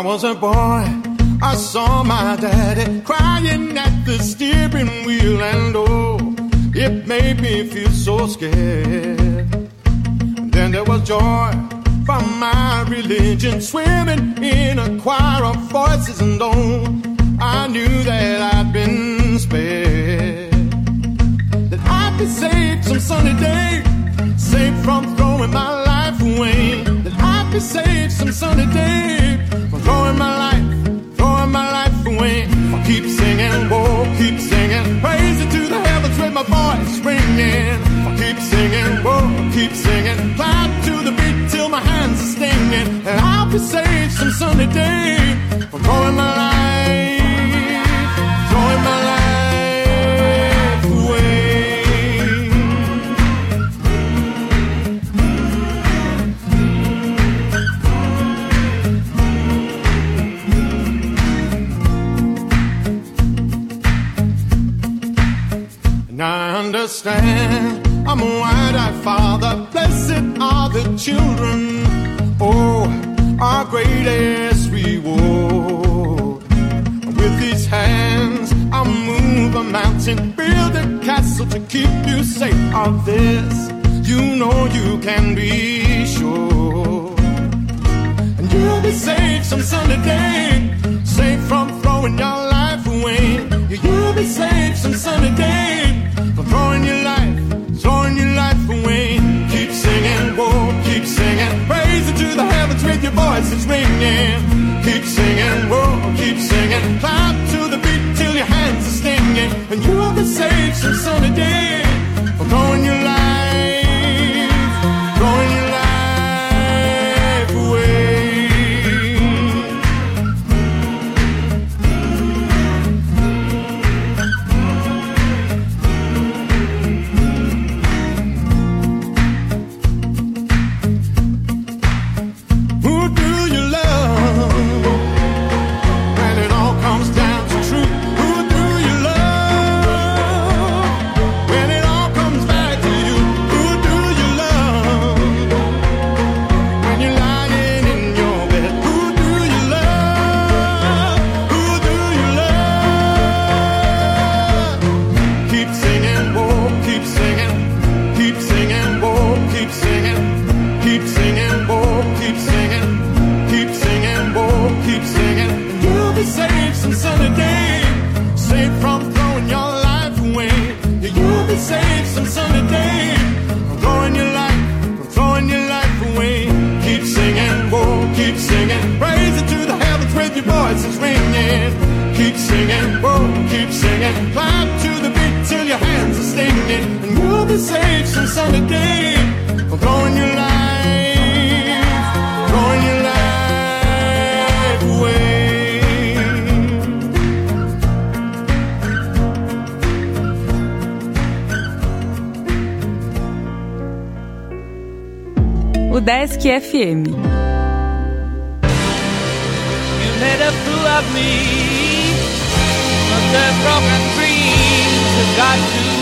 was a boy, I saw my daddy crying at the steering wheel, and oh, it made me feel so scared. Then there was joy from my religion, swimming in a choir of voices, and oh, I knew that I'd been spared. That I'd be saved some sunny day, saved from throwing my life away. That I'd be saved some sunny day from throwing my life away. I'll keep singing, whoa, keep singing, praise it to the heavens with my voice ringing. I'll keep singing, whoa, keep singing, clap to the beat till my hands are stinging. And I'll be saved some sunny day from throwing my life away. I understand, I'm a wide-eyed father, blessed are the children, oh, our greatest reward. With these hands, I'll move a mountain, build a castle to keep you safe. Of this, you know you can be sure. And you'll be saved some sunny day, safe from throwing your life away. You'll be saved some sunny day from throwing your life away. Keep singing, whoa, keep singing, praise it to the heavens with your voices ringing. Keep singing, whoa, keep singing, clap to the beat till your hands are stinging. And you'll be saved some sunny day from throwing your life away. Keep singing, whoa, keep singing, clap to the beat till your hands are stinging. And you'll be saved some sunny day for throwing your life away. O Desk FM. Made a fool of me, but the broken dreams have got to end.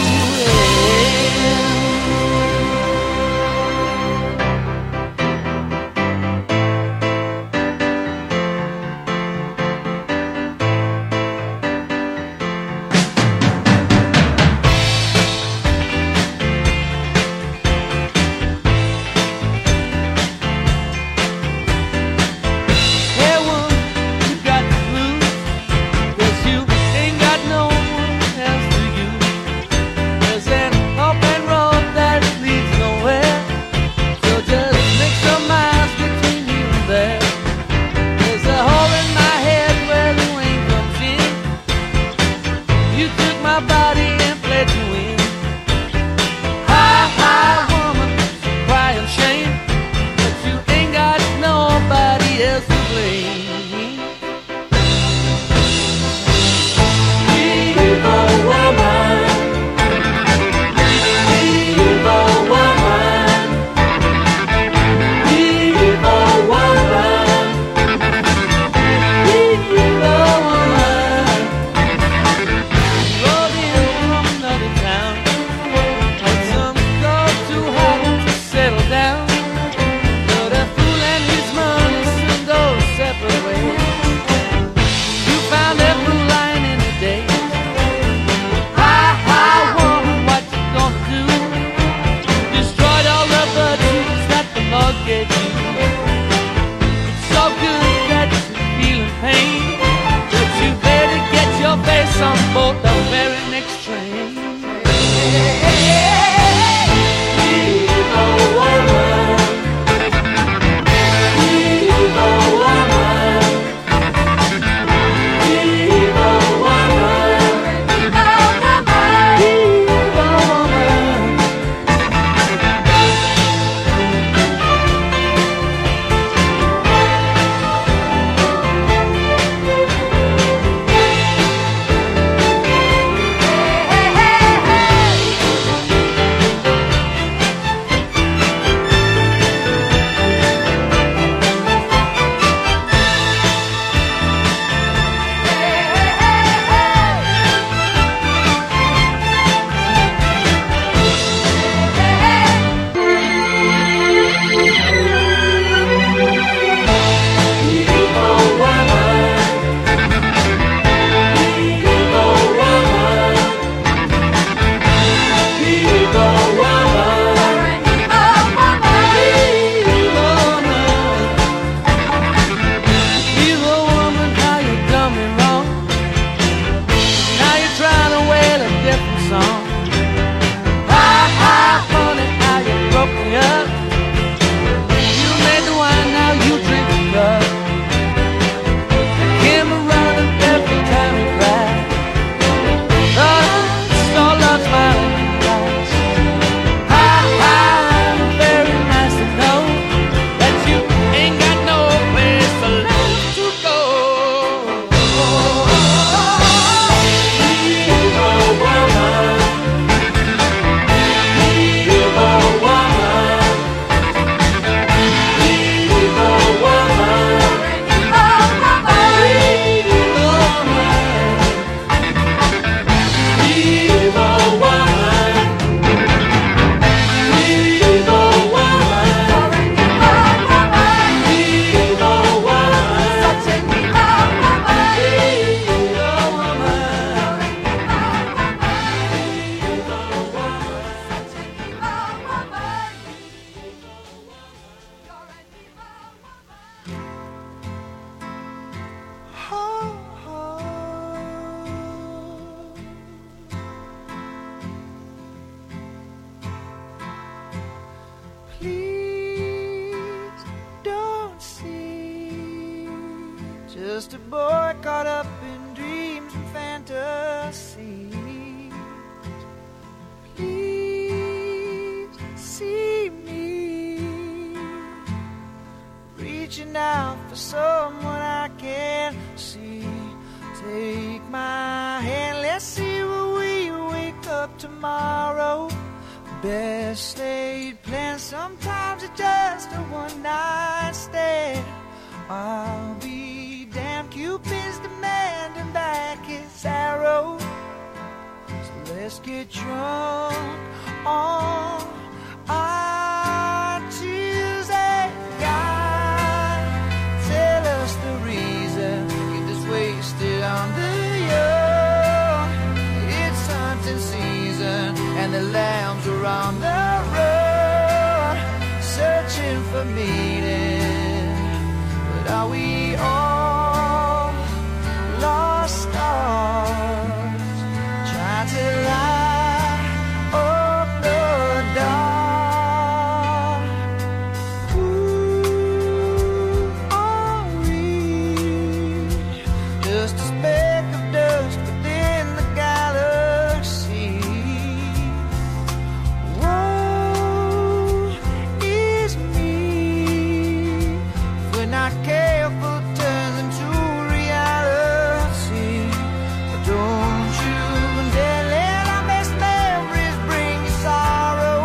just a boy caught up in dreams and fantasies. Please see me reaching out for someone I can't see. Take my hand, let's see where we wake up tomorrow. Best laid plans, sometimes it's just a one-night stand. I'll be damned, Cupid's demanding back his arrow. So let's get drunk on our Tuesday. God, tell us the reason get this wasted on the young. It's hunting season and the lambs are on the run, searching for meaning. But are we all lost stars trying to light up the dark? Who are we? Just a speck of dust within the galaxy. Woe is me if we're not careful, it turns into reality. But don't you dare let our best memories bring you sorrow.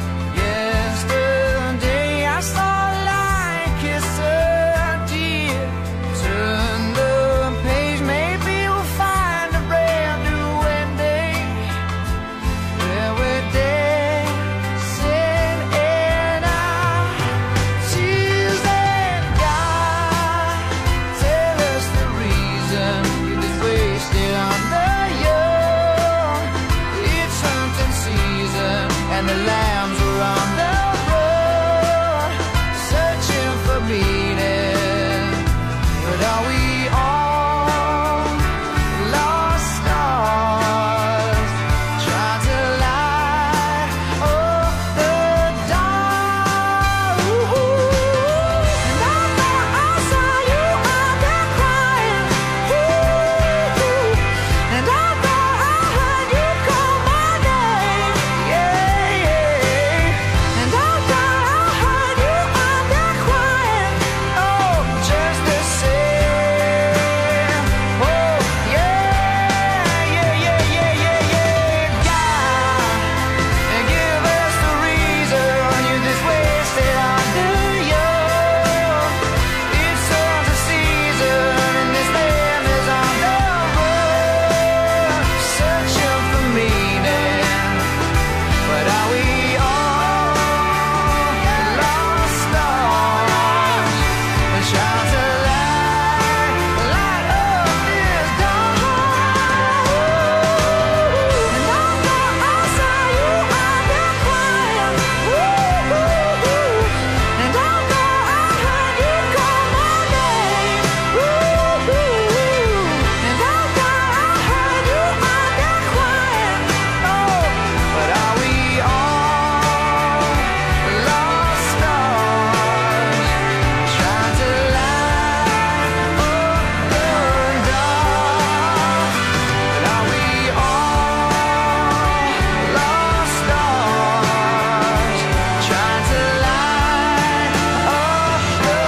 Yesterday I saw a lion kiss a deer. Turn the page, maybe we'll find a brand new ending where we're dancing in our Tuesday. God, tell us the reason you're just wasted on the young. It's hunting season and the lambs are on the run, searching for meaning. But are we all lost stars trying to light up the dark? And I thought I saw you out there crying. And I thought I heard you call my name. Yeah, yeah. And I thought I heard you out there crying. Oh, just the same. Oh, yeah, yeah, yeah, yeah, yeah, yeah. God, and give us the reason you're just wasted on the young. It's hunting season and this man is on the run, searching for meaning. But are we all lost stars and trying to light up this dark? And I thought I saw you out there crying. And I thought I heard you call my name. And I thought I heard you out there crying. Oh, but are we all lost stars trying to light up the dark? But are we all lost stars trying to light up the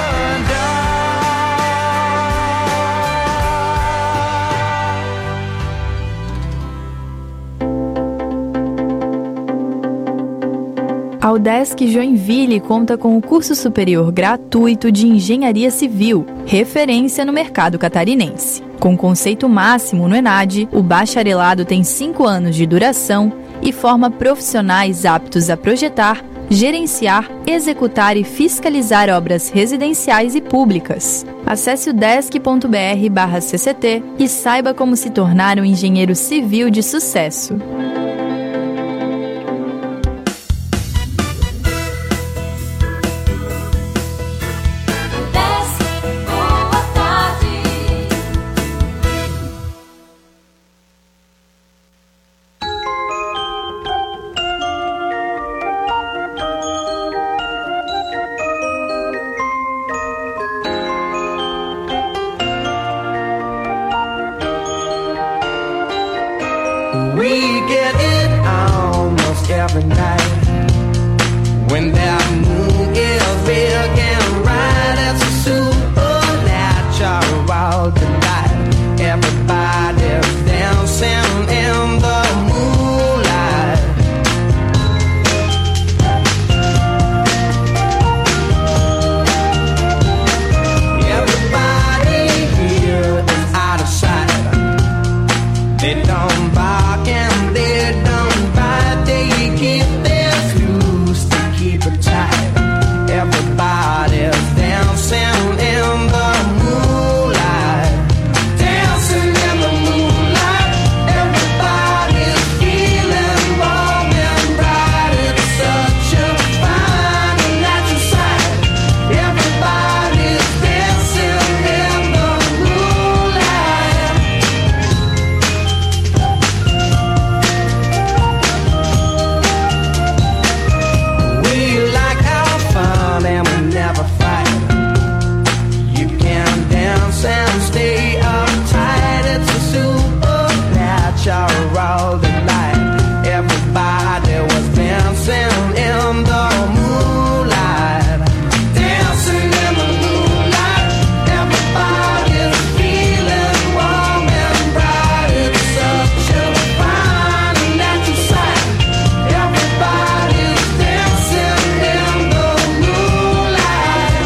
A UDESC Joinville conta com o curso superior gratuito de Engenharia Civil, referência no mercado catarinense. Com conceito máximo no ENAD, o bacharelado tem 5 anos de duração e forma profissionais aptos a projetar, gerenciar, executar e fiscalizar obras residenciais e públicas. Acesse udesc.br/cct e saiba como se tornar um engenheiro civil de sucesso. get it almost every night. When that moon is big and bright, it's a supernatural delight. Everybody's dancing in the moonlight. Everybody here is out of sight. They don't bark and they don't bite. They keep their clues to keep it tight. Everybody's dancing in the moonlight. Dancing in the moonlight. Everybody's feeling warm and bright. It's such a fine and natural sight. Everybody's dancing in the moonlight. We like our fun and we never fight. You can dance and stay uptight. It's a supernatural delight. Everybody was dancing in the moonlight. Dancing in the moonlight. Everybody's feeling warm and bright. It's such a fine and natural sight. Everybody's dancing in the moonlight.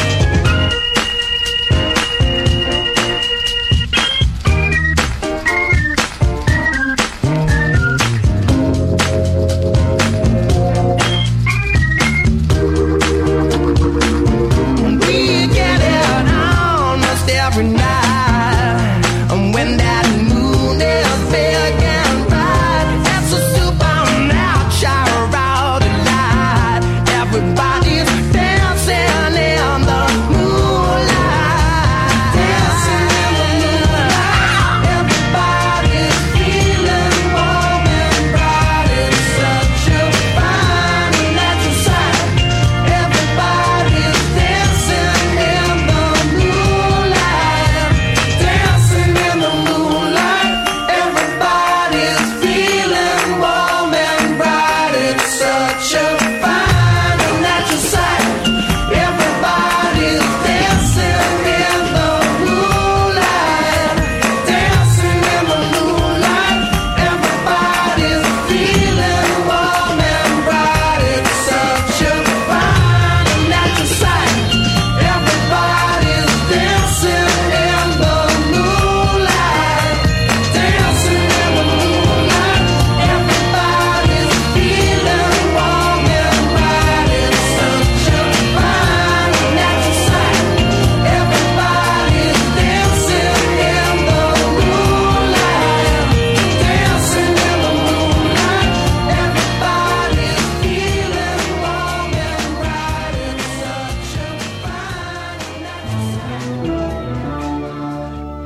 We get it almost every night. And when that moon is big and bright, it's a supernatural delight. Everybody's dancing in the moonlight. Dancing in the moonlight. Everybody's feeling warm and bright. It's such a fine and natural sight. Everybody's dancing in the moonlight. Dancing in the moonlight. Everybody's feeling warm and bright. It's such a fine and natural sight. Everybody's dancing in the moonlight. Dancing in the moonlight. Everybody's feeling warm and bright. It's such a fine and natural sight. Everybody's dancing in the moonlight. Dancing in the moonlight. Everybody's feeling warm and bright. It's such a fine and natural sight. Everybody's dancing in the moonlight. Dancing in the moonlight. Everybody's feeling warm and bright. It's such a fine and natural sight.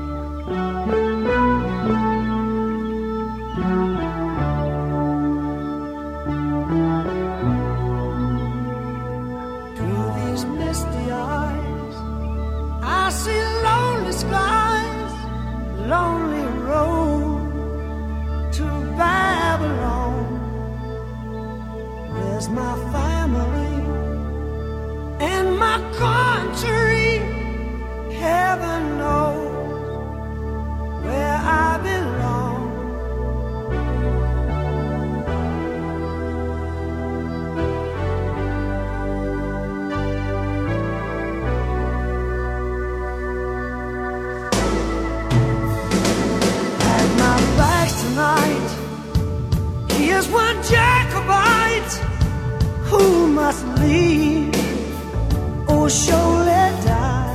Through these misty eyes, I see lonely skies, lonely road to Babylon. Where's my family and my country? Heaven knows where I belong. At my back tonight, here's one Jacobite who must leave or surely die.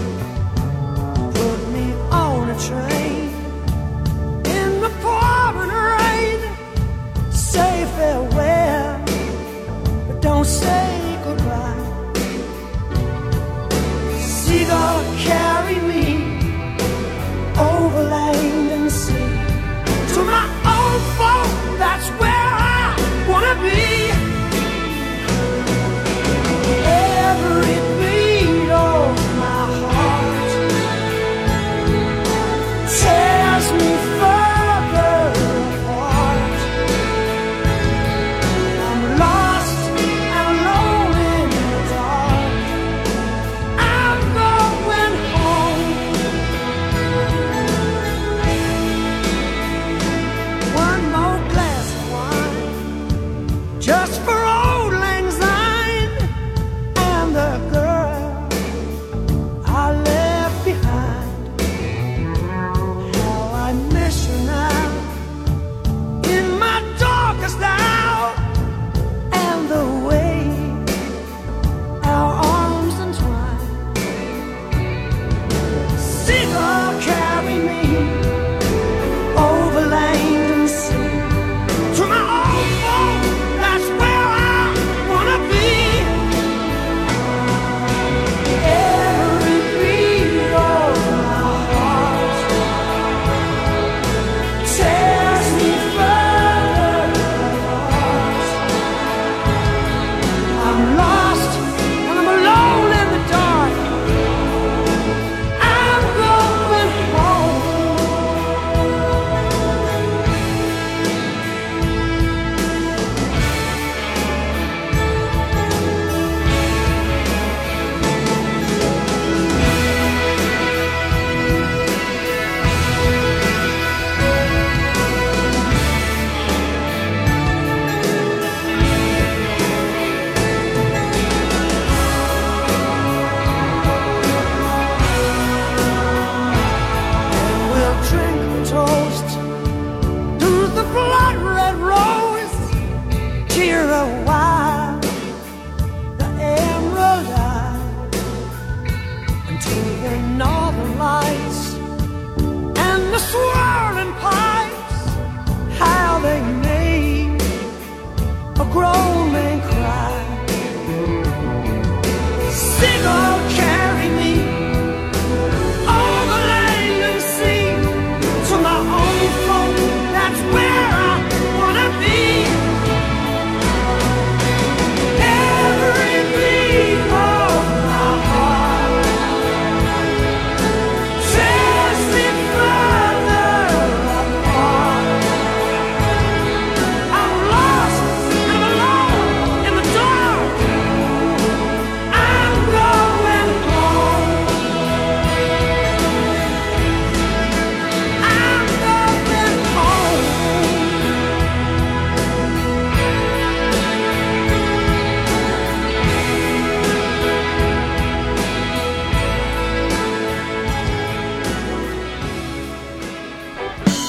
Put me on a train in the pouring rain. Say farewell, but don't say goodbye. Seagull, carry me over land and sea to my old folk. That's where I wanna be. Wherever it be.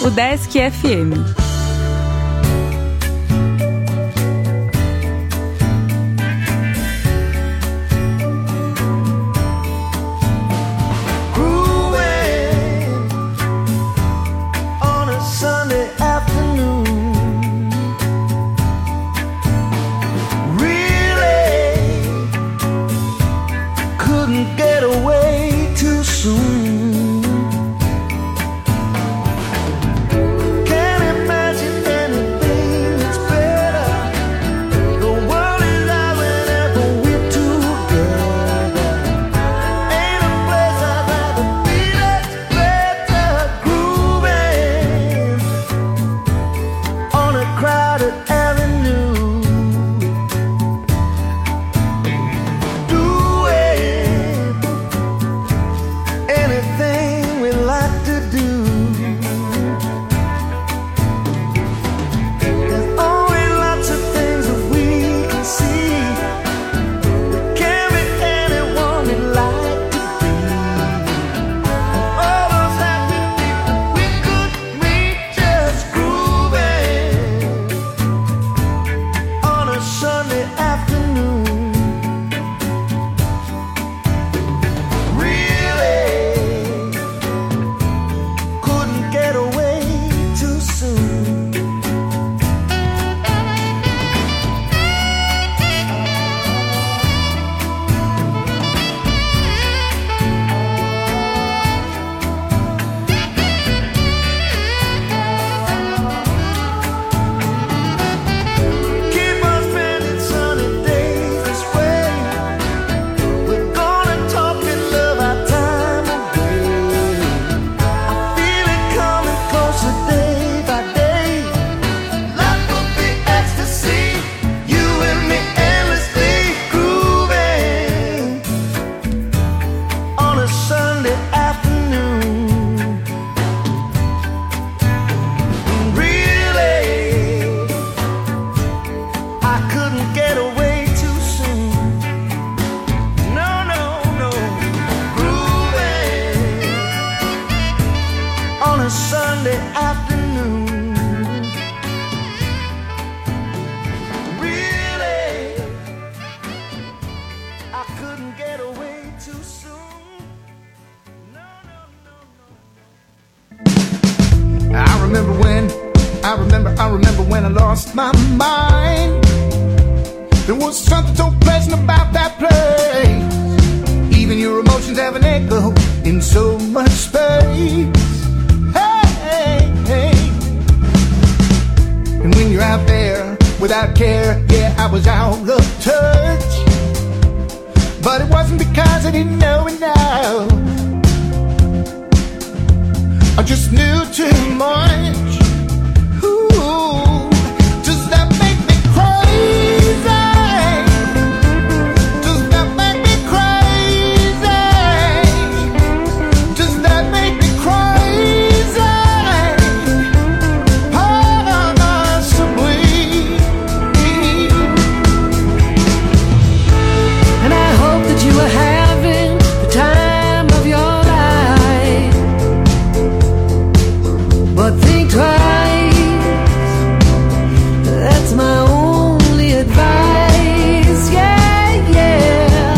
Udesc FM. I remember when I lost my mind. There was something so pleasant about that place. Even your emotions have an echo in so much space. Hey, hey. And when you're out there without care, yeah, I was out of touch. But it wasn't because I didn't know it now. I just knew too much. Ooh, does that make me crazy? Does that make me crazy? Does that make me crazy? Possibly. And I hope that you are having the time of your life. But think twice. That's my only advice. Yeah, yeah.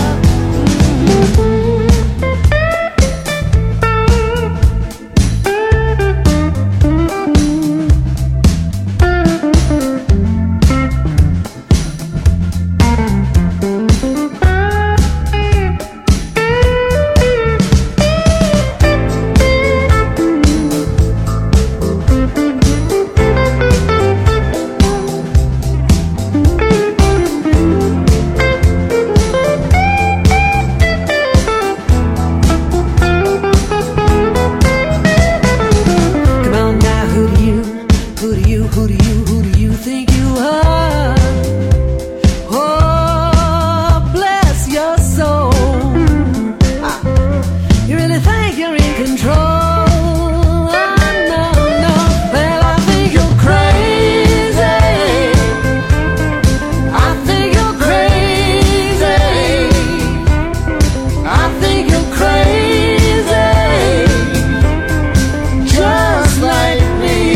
Just like me.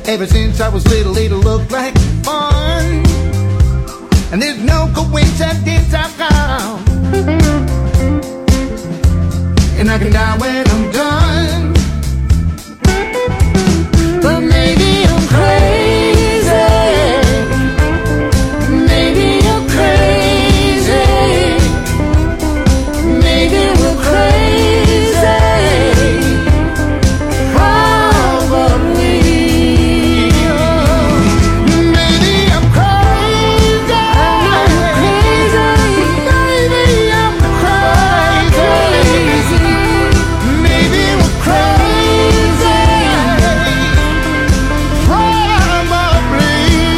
Ever since I was little, it'll look like fun. And there's no coincidence I've found. And I can die when I'm done. But maybe I'm crazy. Maybe you're crazy. Maybe we're crazy. Probably. Maybe I'm crazy. Maybe I'm crazy. Maybe we're crazy. Probably.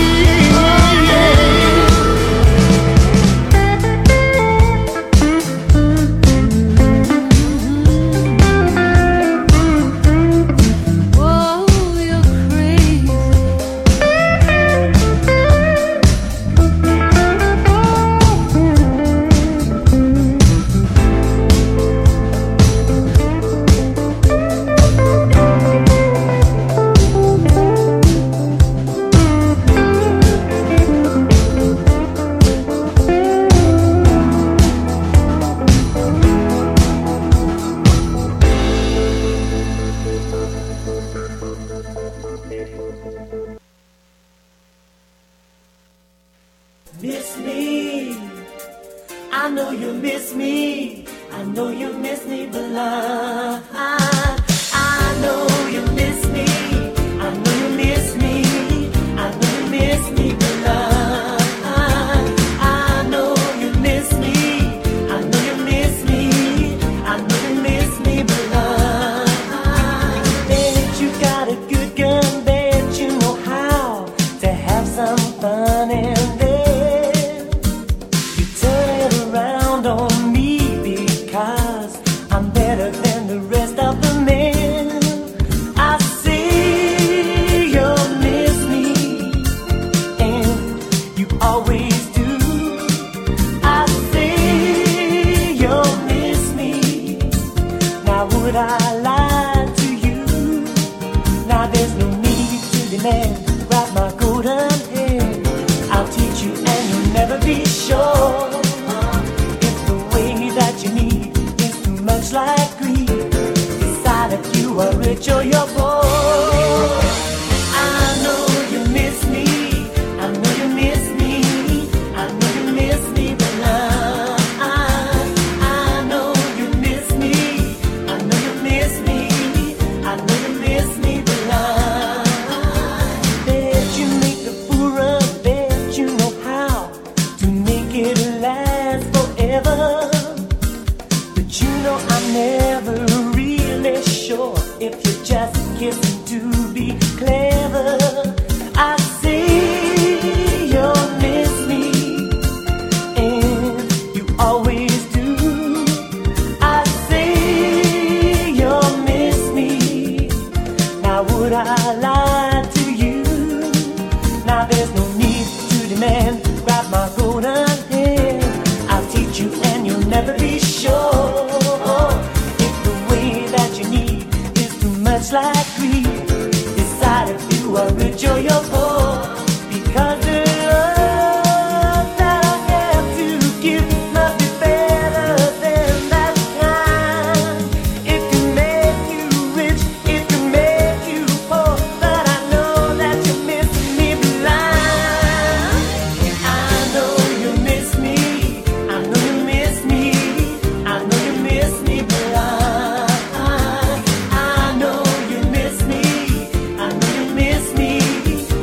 Whoa, you're crazy. Miss me, I know you miss me. I know you miss me, blind. I know you miss me. I know you miss me. I know you miss me, blind. I know you miss me. I know you miss me. I know you miss me, blind. Bet you got a good gun. Bet you know how to have some fun in there. You turn it around on me because I'm better than the rest of the men. I see you miss me, and you always do. I see you miss me. Now would I lie to you? Now there's no need to demand. Grab my golden hand. I'll teach you and you'll never be sure. If the way that you need is too much like greed, decide if you are rich or you're poor. I know you miss me. I know you miss me. I know you miss me, but I know you miss me. I know you miss me. I know you miss me, but bet you make the fool run. Bet you know how to make it last forever. But you know I'm never really sure if you're just kissing to be clever. I see you miss me, and you always do. I see you miss me. Now would I lie to you? Now there's no need to demand. Grab my golden hand. I'll teach you and you'll never be sure. If the way that you need is too much like greed, decide if you are rich or you're poor. Because the love that I have to give must be better than that kind. It can make you rich, it can make you poor, but I know that you miss me blind. I know you miss me. I know you miss me. I know you miss me blind. I know you miss me. I know you miss me.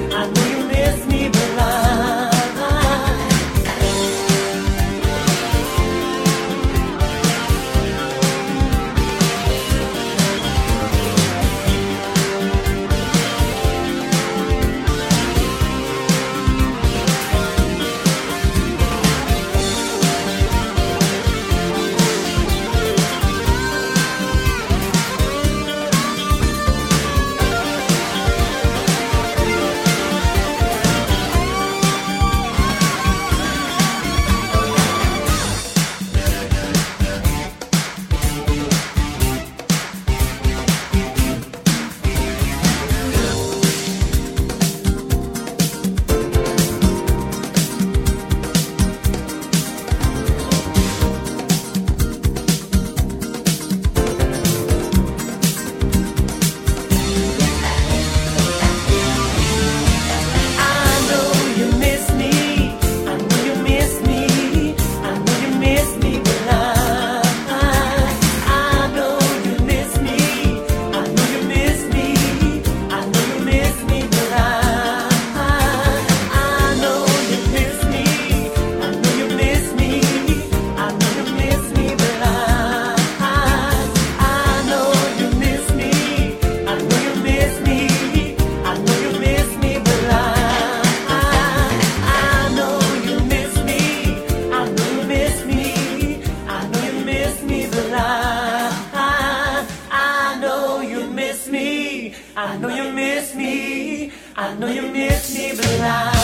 know you miss me. I know you miss me, but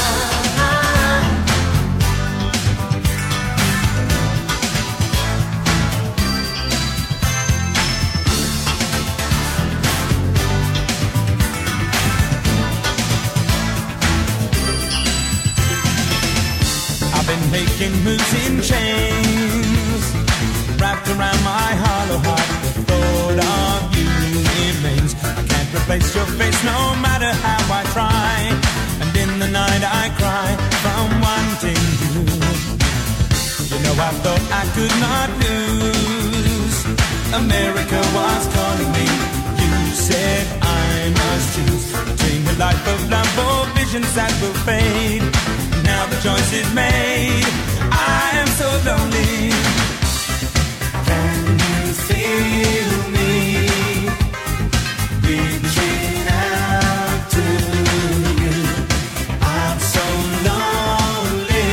I've been making moves in chains, wrapped around my hollow heart. The thought of you remains. I can't replace your face no matter how I try. And in the night I cry from wanting you. You know I thought I could not lose. America was calling me. You said I must choose between the life of love or visions that will fade. Now the choice is made. I am so lonely. Can you feel me reaching out to you? I'm so lonely.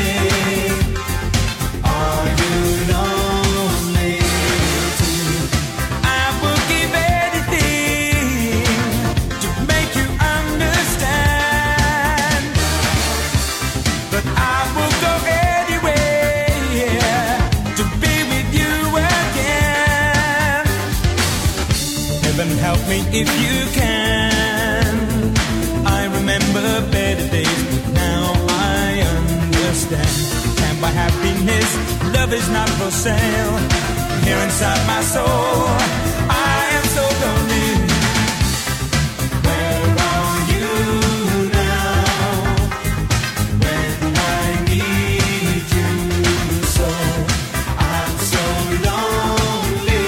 Are you lonely too? I will give anything to make you understand. But I will go anywhere to be with you again. Heaven help me if you can. I remember better days, but now I understand. Can't buy happiness, love is not for sale. Here inside my soul, I am so lonely. Where are you now? When I need you so, I'm so lonely.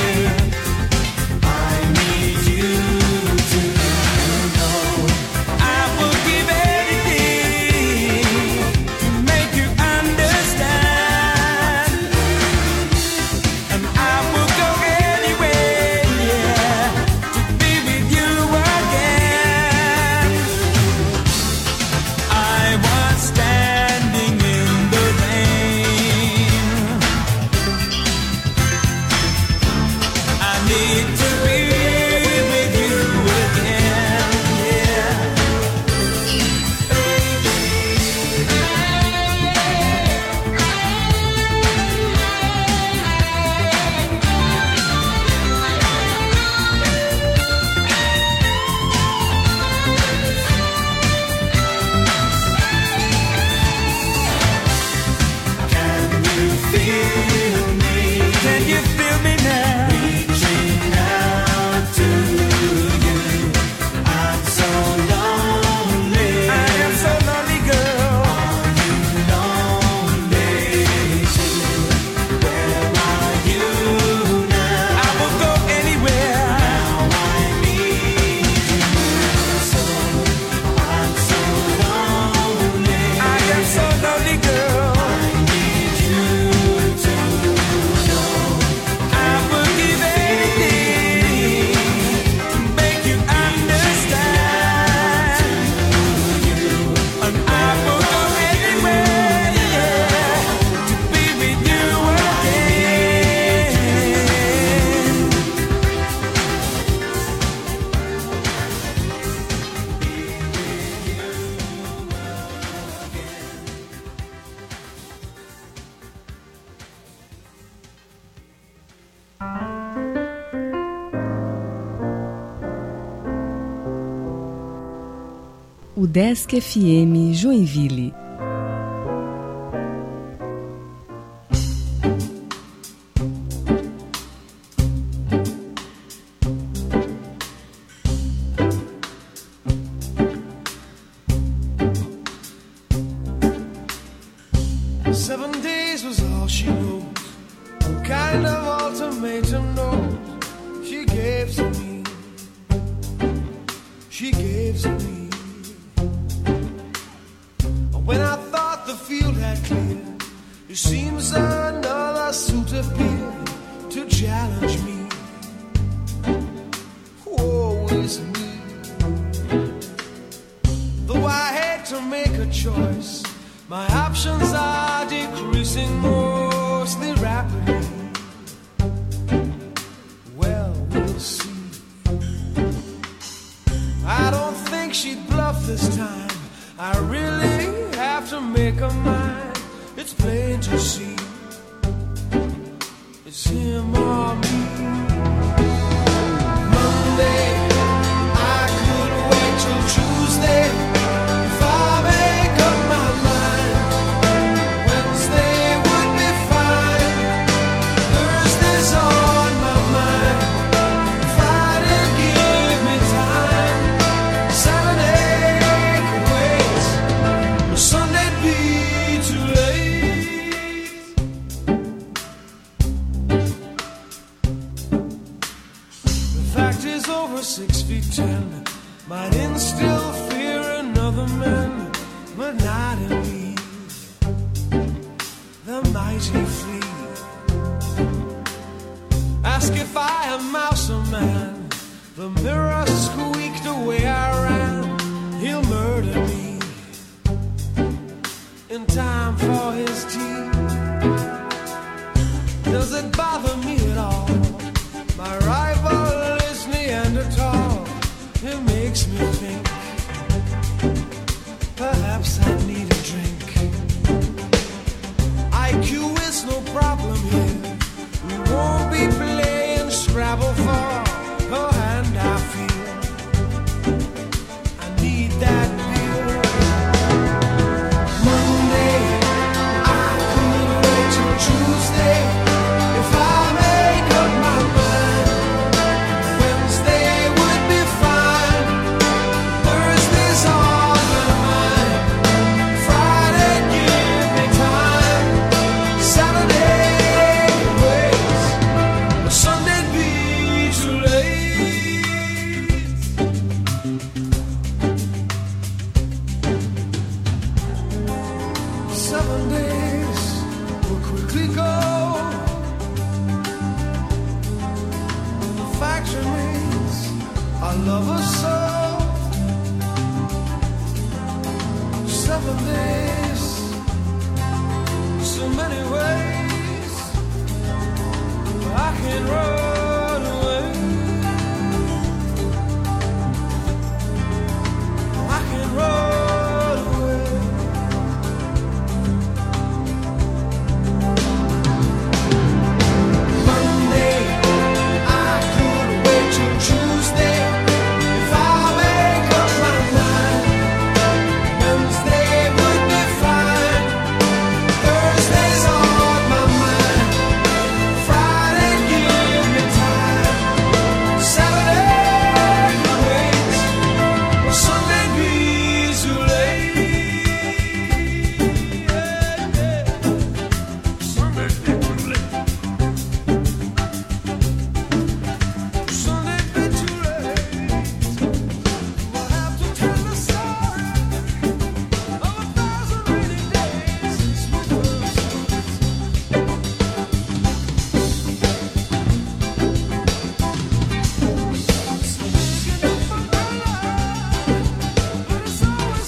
I need you to know I will give anything to make you understand. And I will go anywhere to be with you again. I was standing in the rain. I need to be with you again. Yeah. Can you feel me? Can you feel me now? Reaching out to you. I'm so lonely. I am so lonely, girl. Are you lonely too? Where are you now? I will go anywhere. Now I need you so. I'm so lonely. I am so lonely, girl. I need you to know I will give anything to make you understand. And I will go anywhere, yeah, to be with you again. Udesc FM Joinville. Seven days was all she wrote. What kind of ultimatum note she gave to me? She gave to me. When I thought the field had cleared, it seems another suit appeared to challenge me. Woe is me. Though I hate to make a choice, my options are decreasing mostly rapidly. Well, we'll see. over 6'10", might instill fear in other men, but not in me. The mighty flee. Ask if I am mouse or man. The mirror squeaked the way I ran. He'll murder me in time for his tea. Does it bother me at all? My rival is Neanderthal. It makes me think perhaps I need a drink. IQ is no problem here. We won't be playing Scrabble for a hand I feel. I need that beer. Monday, I couldn't wait till Tuesday. If I make up my mind, Wednesday would be fine. Thursday's all but mine. Friday, give me time. Saturday waits, but Sunday'd be too late. 7 days will quickly go. The fact remains, I love her so. 7 days, so many ways I can run away. I can run away. Monday, I could wait till Tuesday. If I make up my mind, Wednesday would be fine. Thursday's on my mind. Friday, give me time. Saturday could wait, or Sunday be too late. Sunday be too late. Sunday be too late. We'll have to tell the story of 1,000 rainy days and sleepless nights. Speaking of my life, but it's always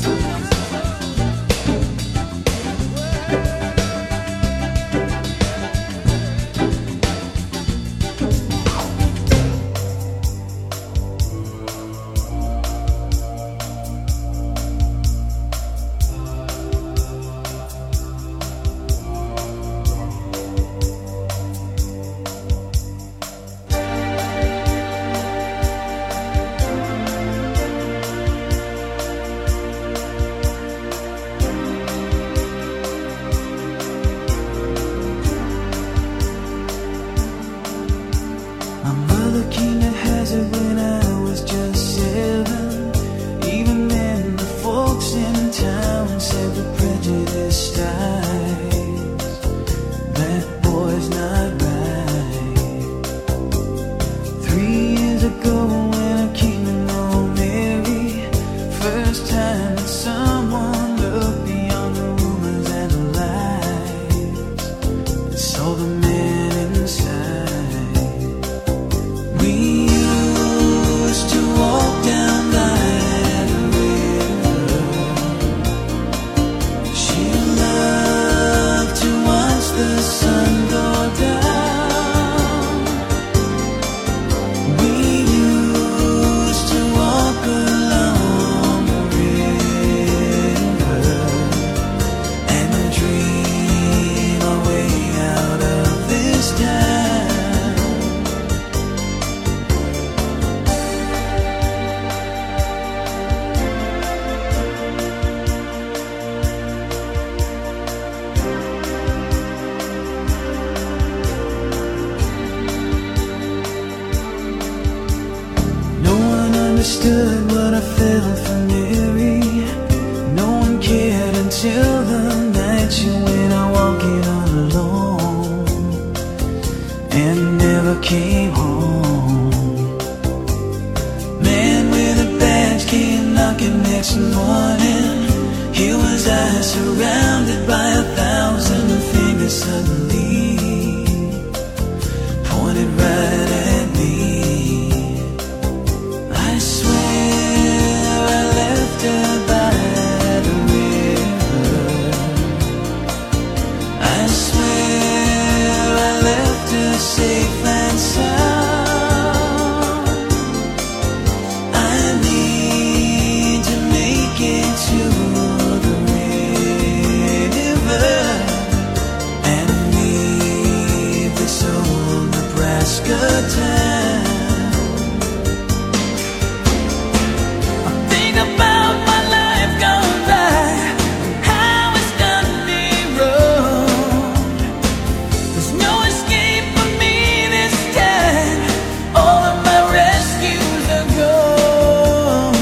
My mother came to hazard when I was just 7. Even then, the folks in town said the prejudice dies. That boy's not right. 3 years ago, when I came to know Mary, first time that someone looked beyond the rumors and the lies and saw the man inside. We used to walk down by the river. She loved to watch the sun go down. We used to walk along the river and dream our way out of this town. No one understood what I felt for Mary. No one cared until the night she went out walking all alone and never came home. this morning, here was I surrounded by 1,000 fingers suddenly pointed right at me. I swear I left her by the river. I swear I left her safe and sound. I need to make it to the river and leave this old Nebraska town. I think about my life gone by, how it's done me wrong. There's no escape for me this time. All of my rescues are gone,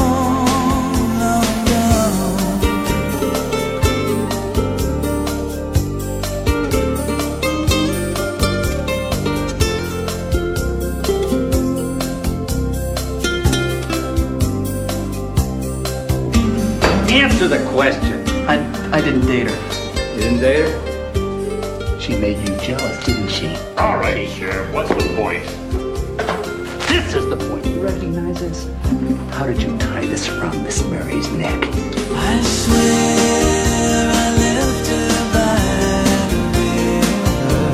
Answer the question. I didn't date her. You didn't date her? She made you jealous, didn't she? All right, Sheriff. What's the point? This is the point. You recognize this? How did you tie this around Miss Mary's neck? I swear I left her by the river.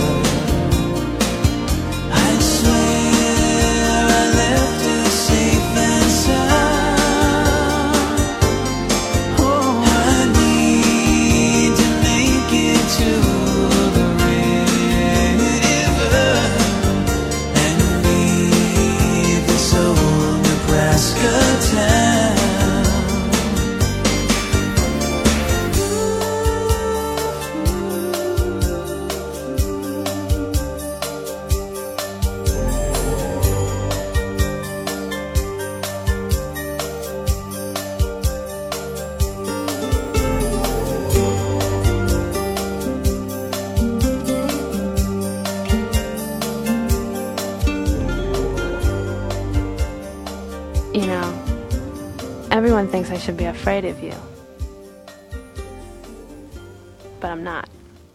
I swear I left her safe and sound. Oh, I need to make it to the river and leave this old Nebraska town. You know, everyone thinks I should be afraid of you. But I'm not.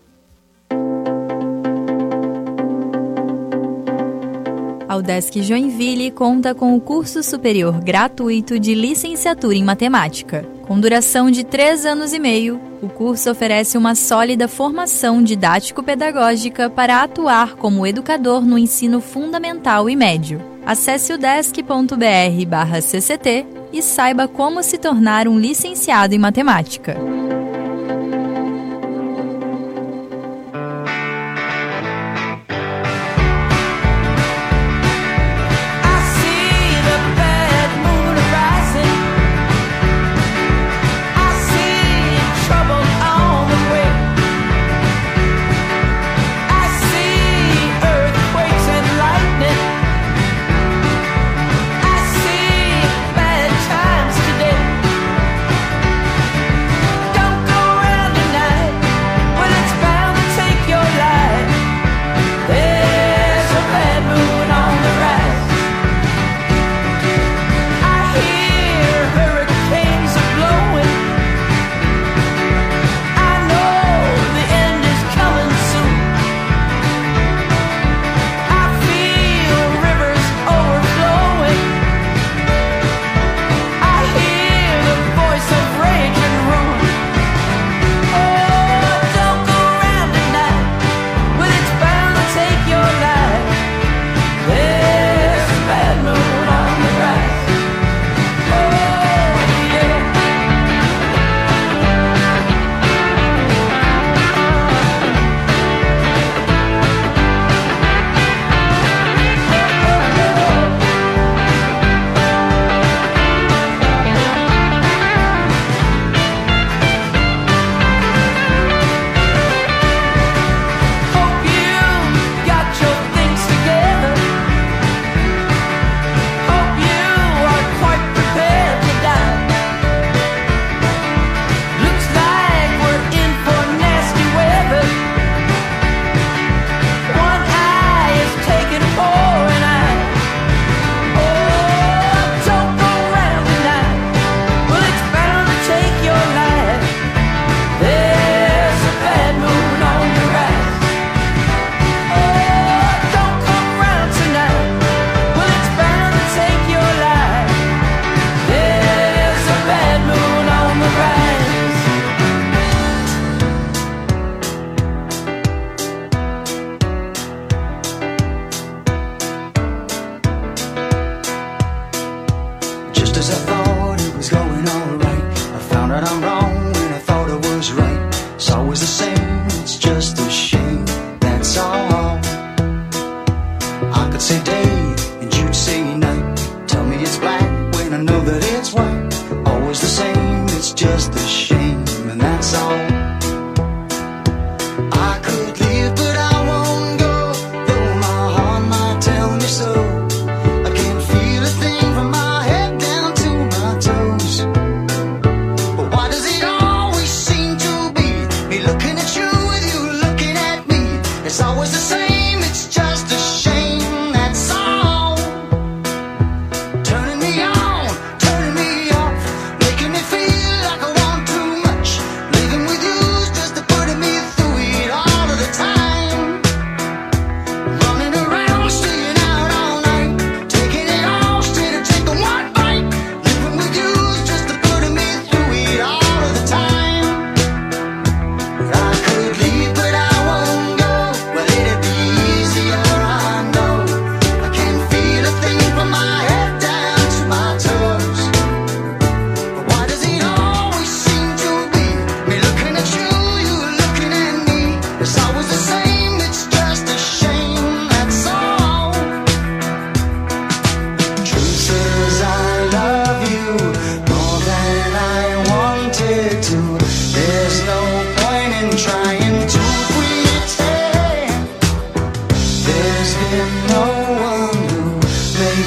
A UDESC Joinville conta com o curso superior gratuito de licenciatura em matemática. Com duração de 3 anos e meio, o curso oferece uma sólida formação didático-pedagógica para atuar como educador no ensino fundamental e médio. Acesse udesc.br/cct e saiba como se tornar um licenciado em matemática. Don't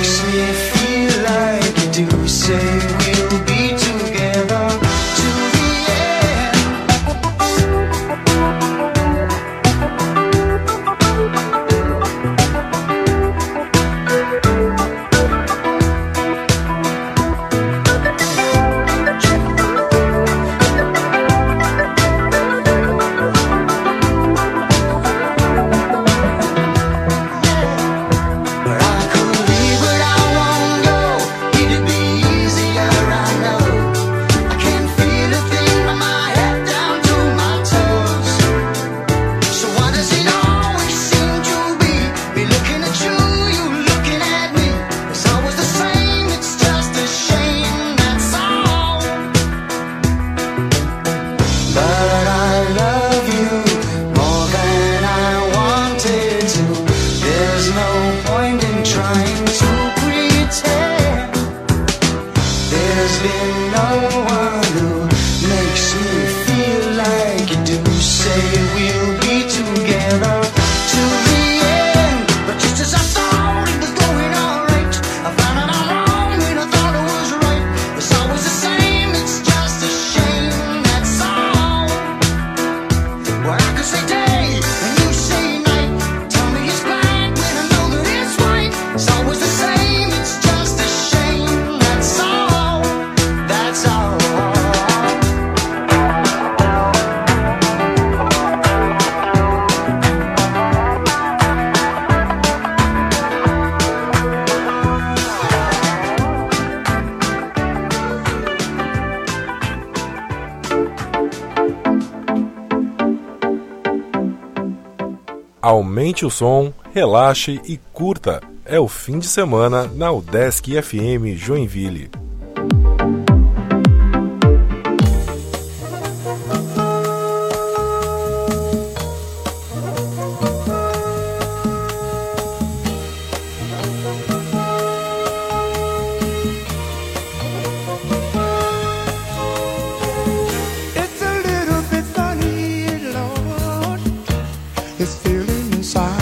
makes me feel like you do. Say we'll be together to the end. But I could leave, but I won't go. It'd be easier, I know. I can't feel a thing from my head down to my toes. So why does it always seem to be me looking at you, you looking at me? It's always the same, it's just a shame, that's all. But I love you more than I wanted to. There's no point in trying to pretend. There's been no one who makes me feel like you do. Say we'll be together to the end. But just as I thought it was going alright, I found out I'm wrong when I thought it was right. It's always the same, it's just a shame, that's all. Well, I could say day and you say night. Tell me it's blank when I know that it's right. It's always the same, it's just a shame, that's all. That's all. Aumente o som, relaxe e curta. É o fim de semana na UDESC FM Joinville. It's a little bit funny, Lord, this feeling inside.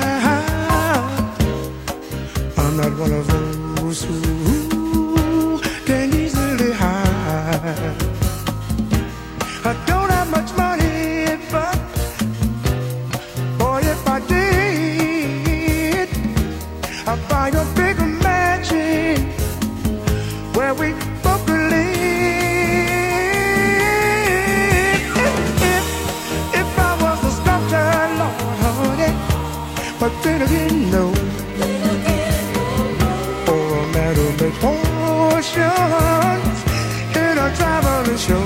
I'm not one of those who can easily hide. I don't have much money, but boy, if I did, I'd buy a bigger mansion where we both could live. If I was a sculptor, Lord, yeah. But then again, no. Or a man who makes potions in a traveling show.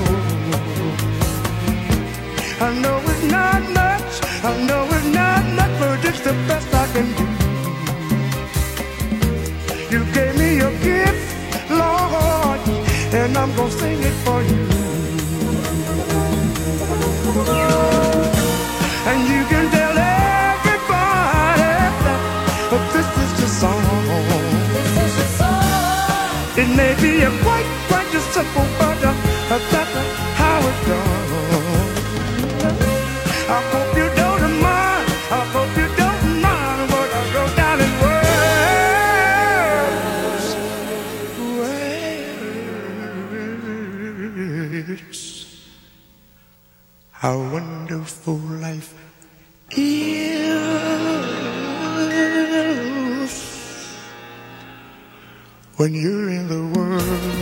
I know it's not much, I know it's not much, but it's the best I can do. You gave me a gift, Lord, and I'm gonna sing it for you. And you can tell everybody that this is the song. It may be a quite a simple, but that's how it goes. I hope you don't mind, I hope you don't mind what I wrote down in words. How wonderful life is when you're in the world.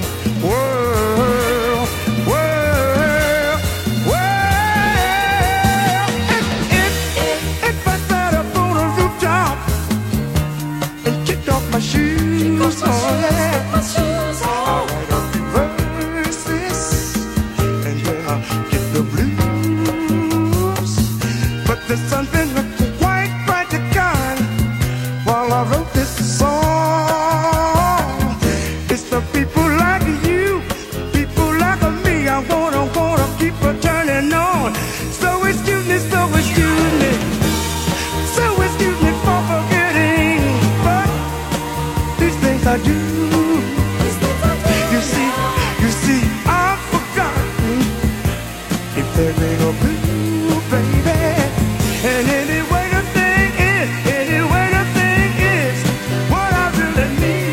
If I sat up on a rooftop and kicked off my shoes, oh yeah, I'll write up the verses and then I'll get the blues. But there's something quite practical while I wrote this song. It's the people like you, people like me. I'm gonna keep on turning on. So excuse me, so excuse me, so excuse me for forgetting. But these things I do. You see, I've forgotten if there ain't no blue, baby. And anyway the thing is, what I really need.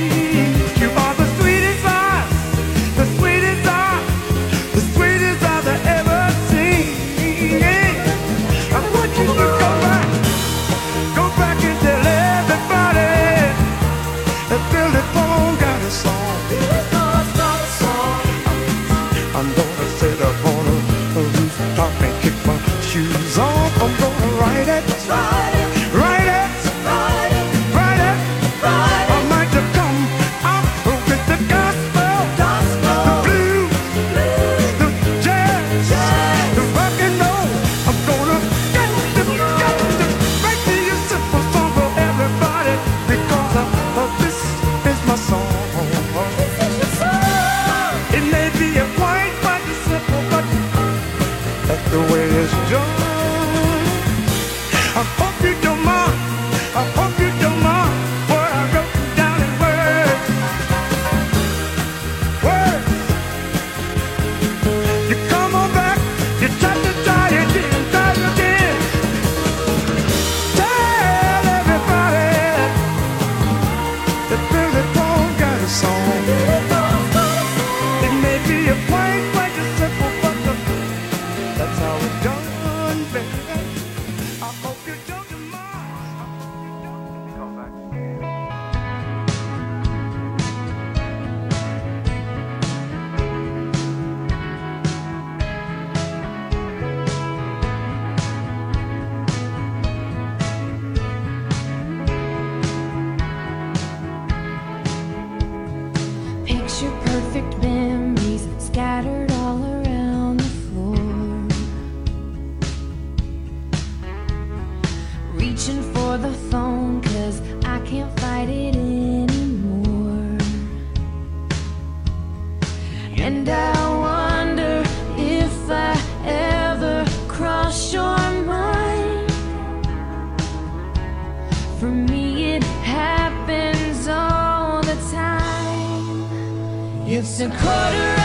It's a quarter